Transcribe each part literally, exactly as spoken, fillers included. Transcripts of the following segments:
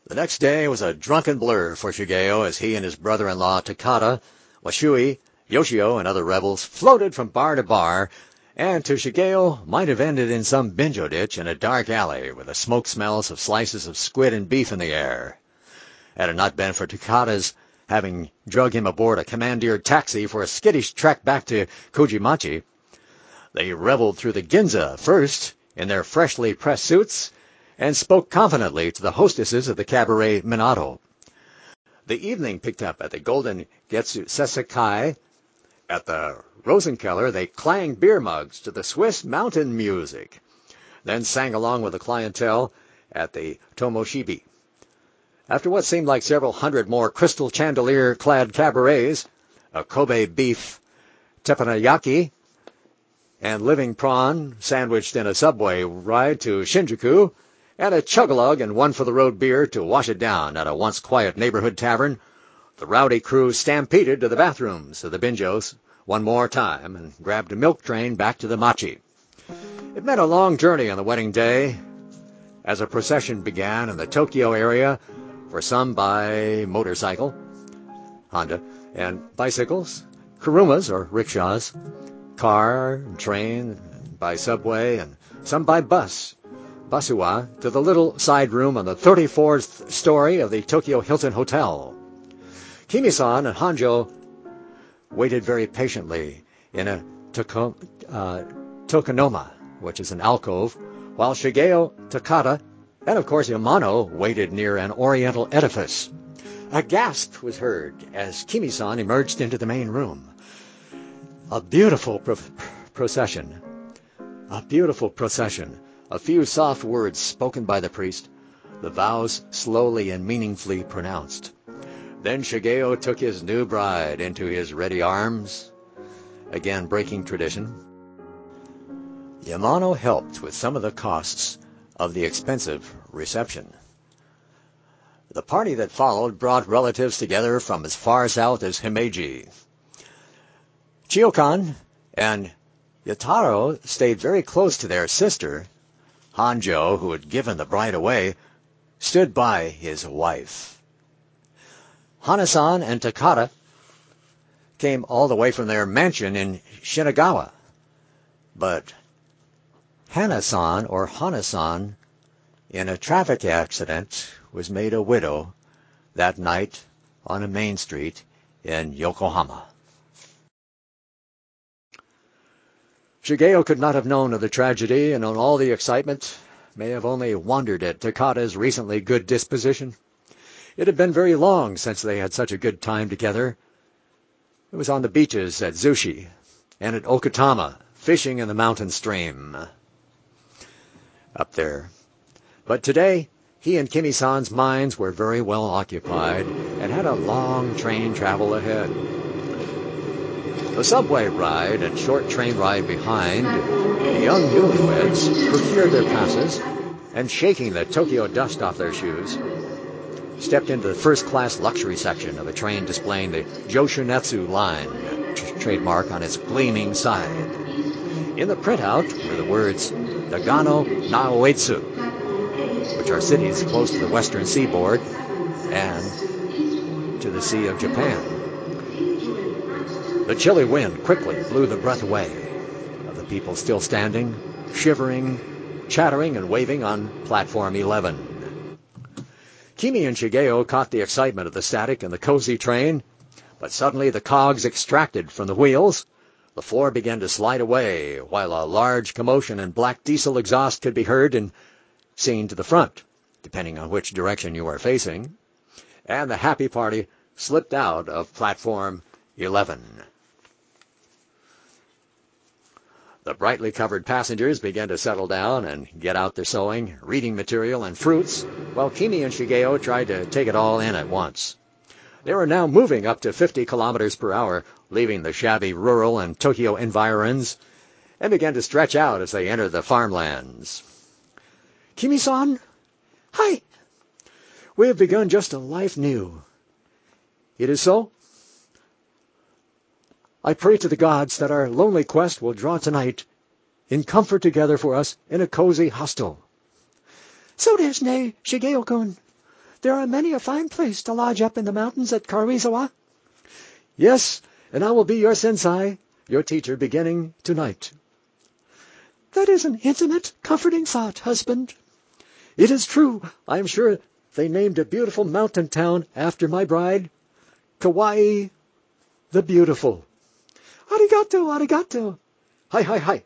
The next day was a drunken blur for Shigeo as he and his brother-in-law Takata, Washui, Yoshio, and other rebels floated from bar to bar, and to Shigeo might have ended in some binjo ditch in a dark alley with the smoke smells of slices of squid and beef in the air. Had it not been for Takata's having drug him aboard a commandeered taxi for a skittish trek back to Kojimachi, they reveled through the Ginza first in their freshly pressed suits, and spoke confidently to the hostesses of the cabaret Minato. The evening picked up at the Golden Getsu Sesekai. At the Rosenkeller, they clanged beer mugs to the Swiss mountain music, then sang along with the clientele at the Tomoshibi. After what seemed like several hundred more crystal chandelier-clad cabarets, a Kobe beef teppanyaki and living prawn sandwiched in a subway ride to Shinjuku, and a chug-a-lug and one-for-the-road beer to wash it down at a once-quiet neighborhood tavern, the rowdy crew stampeded to the bathrooms of the Binjos one more time and grabbed a milk train back to the Machi. It meant a long journey on the wedding day, as a procession began in the Tokyo area, for some by motorcycle, Honda, and bicycles, kurumas or rickshaws, car and train, by subway, and some by bus, Basuwa, to the little side room on the thirty-fourth story of the Tokyo Hilton Hotel. Kimi-san and Hanjo waited very patiently in a toko, uh, tokonoma, which is an alcove, while Shigeo, Takata, and of course Yamano waited near an oriental edifice. A gasp was heard as Kimi-san emerged into the main room. A beautiful pro- procession. A beautiful procession. A few soft words spoken by the priest, the vows slowly and meaningfully pronounced. Then Shigeo took his new bride into his ready arms, again breaking tradition. Yamano helped with some of the costs of the expensive reception. The party that followed brought relatives together from as far south as Himeji. Chiokan and Yataro stayed very close to their sister. Hanjo, who had given the bride away, stood by his wife. Hanasan and Takata came all the way from their mansion in Shinagawa. But Hanasan, or Hanasan, in a traffic accident, was made a widow that night on a main street in Yokohama. Shigeo could not have known of the tragedy, and on all the excitement, may have only wondered at Takata's recently good disposition. It had been very long since they had such a good time together. It was on the beaches at Zushi, and at Okutama, fishing in the mountain stream up there. But today, he and Kimi-san's minds were very well occupied, and had a long train travel ahead. The subway ride and short train ride behind, the young newlyweds procured their passes, and shaking the Tokyo dust off their shoes, stepped into the first-class luxury section of a train displaying the Joshunetsu line t- trademark on its gleaming side. In the printout were the words Nagano Naoetsu, which are cities close to the western seaboard and to the Sea of Japan. The chilly wind quickly blew the breath away of the people still standing, shivering, chattering, and waving on platform eleven. Kimi and Shigeo caught the excitement of the static and the cozy train, but suddenly the cogs extracted from the wheels. The floor began to slide away, while a large commotion and black diesel exhaust could be heard and seen to the front, depending on which direction you are facing, and the happy party slipped out of platform eleven. The brightly covered passengers began to settle down and get out their sewing, reading material, and fruits, while Kimi and Shigeo tried to take it all in at once. They were now moving up to fifty kilometers per hour, leaving the shabby rural and Tokyo environs, and began to stretch out as they entered the farmlands. Kimi-san? Hi! We have begun just a life new. It is so? I pray to the gods that our lonely quest will draw tonight in comfort together for us in a cozy hostel. So desu ne, Shigeo-kun. there are many a fine place to lodge up in the mountains at Karuizawa. Yes, and I will be your sensei, your teacher, beginning tonight. That is an intimate, comforting thought, husband. It is true. I am sure they named a beautiful mountain town after my bride, Kauai the Beautiful. Arigato, arigato. Hi, hi, hi.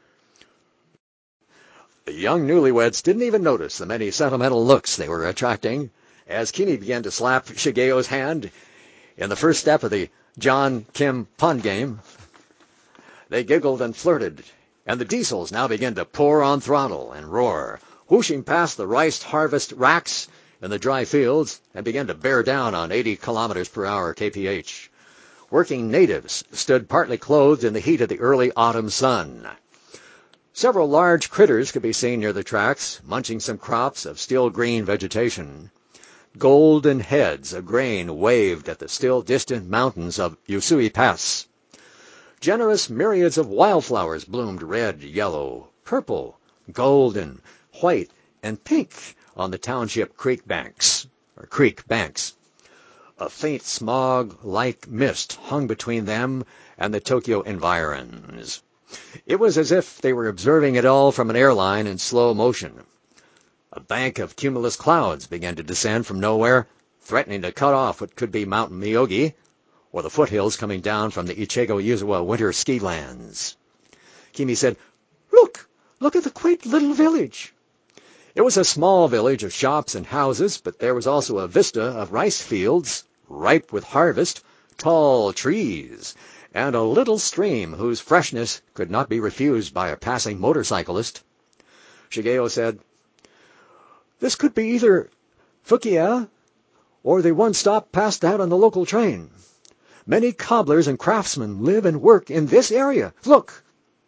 The young newlyweds didn't even notice the many sentimental looks they were attracting as Kimi began to slap Shigeo's hand in the first step of the John Kim pun game. They giggled and flirted, and the diesels now began to pour on throttle and roar, whooshing past the rice harvest racks in the dry fields and began to bear down on eighty kilometers per hour K P H. Working natives stood partly clothed in the heat of the early autumn sun. Several large critters could be seen near the tracks, munching some crops of still green vegetation. Golden heads of grain waved at the still distant mountains of Usui Pass. Generous myriads of wildflowers bloomed red, yellow, purple, golden, white, and pink on the township creek banks, or creek banks. A faint smog-like mist hung between them and the Tokyo environs. It was as if they were observing it all from an airline in slow motion. A bank of cumulus clouds began to descend from nowhere, threatening to cut off what could be Mount Miyogi, or the foothills coming down from the Ichigo-Yuzawa winter ski lands. Kimi said, Look! Look at the quaint little village. It was a small village of shops and houses, but there was also a vista of rice fields, ripe with harvest, tall trees, and a little stream whose freshness could not be refused by a passing motorcyclist. Shigeo said, This could be either Fukiya or the one stop past that on the local train. Many cobblers and craftsmen live and work in this area. Look!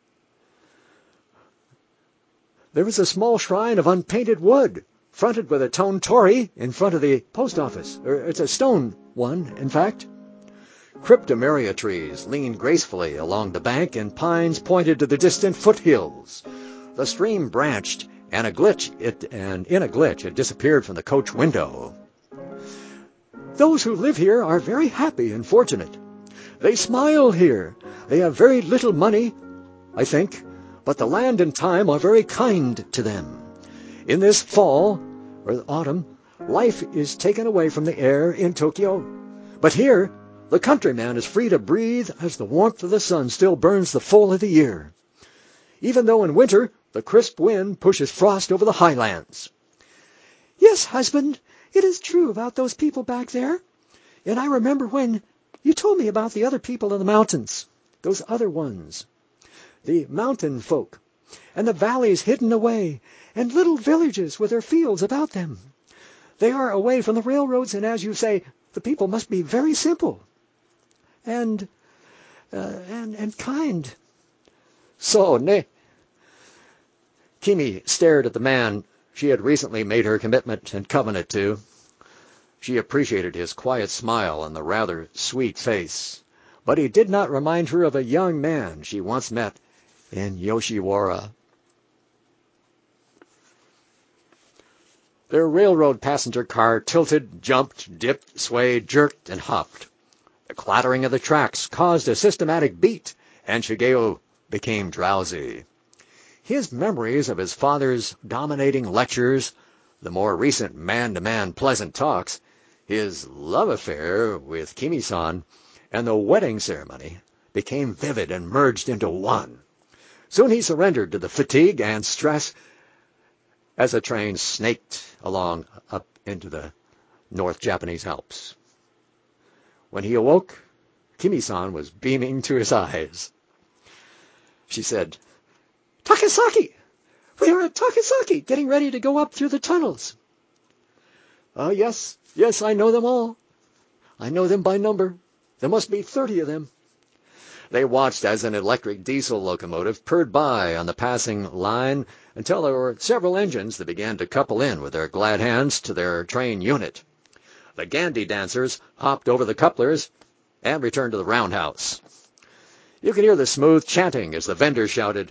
There is a small shrine of unpainted wood, fronted with a stone torii in front of the post office. Or it's a stone one, in fact. Cryptomeria trees leaned gracefully along the bank, and pines pointed to the distant foothills. The stream branched, and a glitch it and in a glitch it disappeared from the coach window. Those who live here are very happy and fortunate. They smile here. They have very little money, I think, but the land and time are very kind to them. In this fall, or autumn, life is taken away from the air in Tokyo. But here, the countryman is free to breathe as the warmth of the sun still burns the full of the year, even though in winter the crisp wind pushes frost over the highlands. Yes, husband, it is true about those people back there. And I remember when you told me about the other people in the mountains, those other ones, the mountain folk, and the valleys hidden away, and little villages with their fields about them. They are away from the railroads, and as you say, the people must be very simple and uh, and and kind. So, ne? Kimi stared at the man she had recently made her commitment and covenant to. She appreciated his quiet smile and the rather sweet face, but he did not remind her of a young man she once met in Yoshiwara. Their railroad passenger car tilted, jumped, dipped, swayed, jerked, and hopped. The clattering of the tracks caused a systematic beat, and Shigeo became drowsy. His memories of his father's dominating lectures, the more recent man-to-man pleasant talks, his love affair with Kimi-san, and the wedding ceremony became vivid and merged into one. Soon he surrendered to the fatigue and stress as the train snaked along up into the North Japanese Alps. When he awoke, Kimi-san was beaming to his eyes. She said, Takasaki! We are at Takasaki, getting ready to go up through the tunnels. Oh, uh, yes, yes, I know them all. I know them by number. There must be thirty of them. They watched as an electric diesel locomotive purred by on the passing line until there were several engines that began to couple in with their glad hands to their train unit. The Gandhi dancers hopped over the couplers and returned to the roundhouse. You could hear the smooth chanting as the vendors shouted,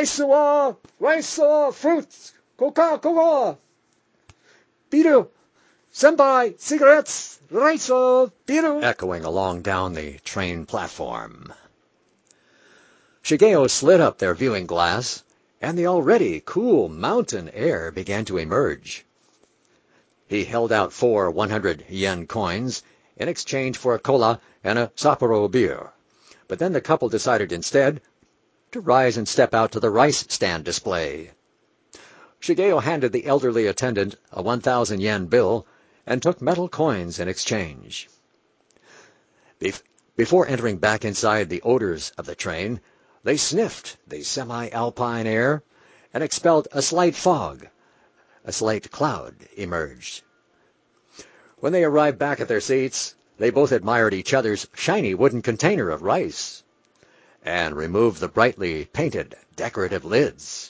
Rice-awa! Rice-awa! Fruits! Coca-Cola! Beetle! Senpai, cigarettes, reiso, biru, echoing along down the train platform. Shigeo slid up their viewing glass, and the already cool mountain air began to emerge. He held out four one hundred yen coins in exchange for a cola and a Sapporo beer. But then the couple decided instead to rise and step out to the rice stand display. Shigeo handed the elderly attendant a one thousand yen bill and took metal coins in exchange. Bef- before entering back inside the odors of the train, they sniffed the semi-alpine air and expelled a slight fog. A slight cloud emerged. When they arrived back at their seats, they both admired each other's shiny wooden container of rice and removed the brightly painted decorative lids.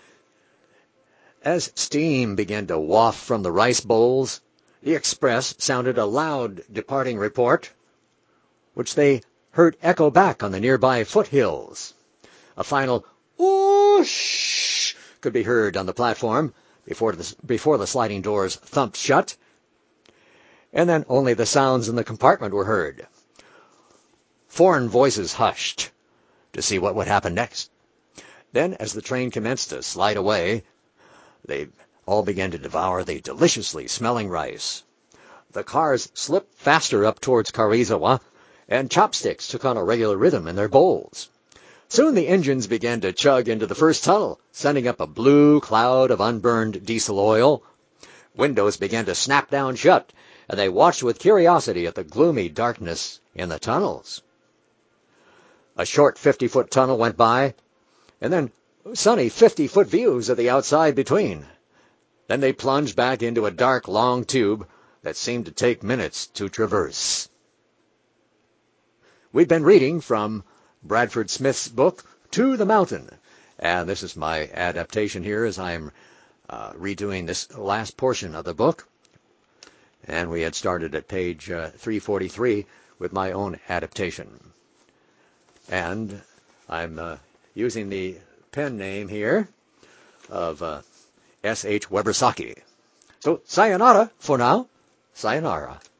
As steam began to waft from the rice bowls, the express sounded a loud departing report, which they heard echo back on the nearby foothills. A final whoosh could be heard on the platform before the, before the sliding doors thumped shut, and then only the sounds in the compartment were heard. Foreign voices hushed to see what would happen next. Then, as the train commenced to slide away, they all began to devour the deliciously smelling rice. The cars slipped faster up towards Karizawa, and chopsticks took on a regular rhythm in their bowls. Soon the engines began to chug into the first tunnel, sending up a blue cloud of unburned diesel oil. Windows began to snap down shut, and they watched with curiosity at the gloomy darkness in the tunnels. A short fifty-foot tunnel went by, and then sunny fifty-foot views of the outside between. Then they plunged back into a dark, long tube that seemed to take minutes to traverse. We've been reading from Bradford Smith's book, To the Mountain, and this is my adaptation here as I'm uh, redoing this last portion of the book. And we had started at page uh, three forty-three with my own adaptation. And I'm uh, using the pen name here of uh, S H Webersaki. So, sayonara for now. Sayonara.